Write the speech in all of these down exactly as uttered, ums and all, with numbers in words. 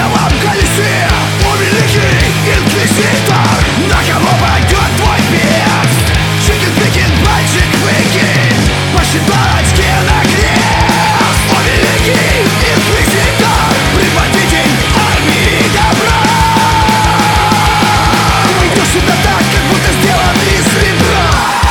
адовом колесе. О, великий инквизитор, на кого пойдет твой перст? Чикин-пикин, пальчик выкинь, посчитать на крест. О, великий инквизитор, предводитель армии добра. Ты идешь сюда так, как будто сделан из ребра.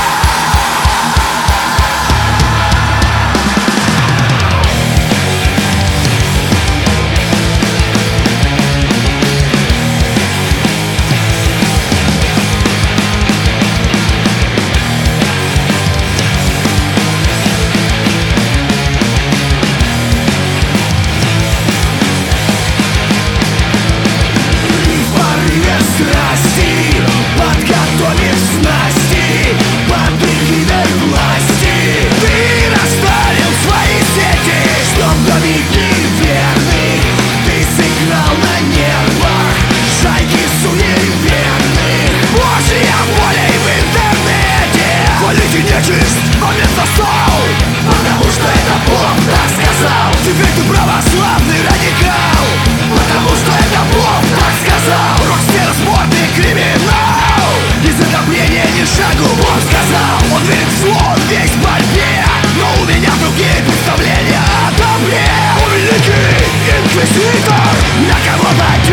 Подготовив снасти под эгидой власти, ты расставил свои сети, чтоб домики верных ты сыграл на нервах шайки суеверных. Божья воля и в интернете хвалите нечисть, момент настал, потому что это Бог так сказал. Теперь ты православный радикал, потому что это Бог так сказал. Рокстер, спортный криминал, из отопления ни шагу он сказал. Он верит в зло, весь в борьбе, но у меня другие представления о добре. О, великий инквизитор, на кого пойдет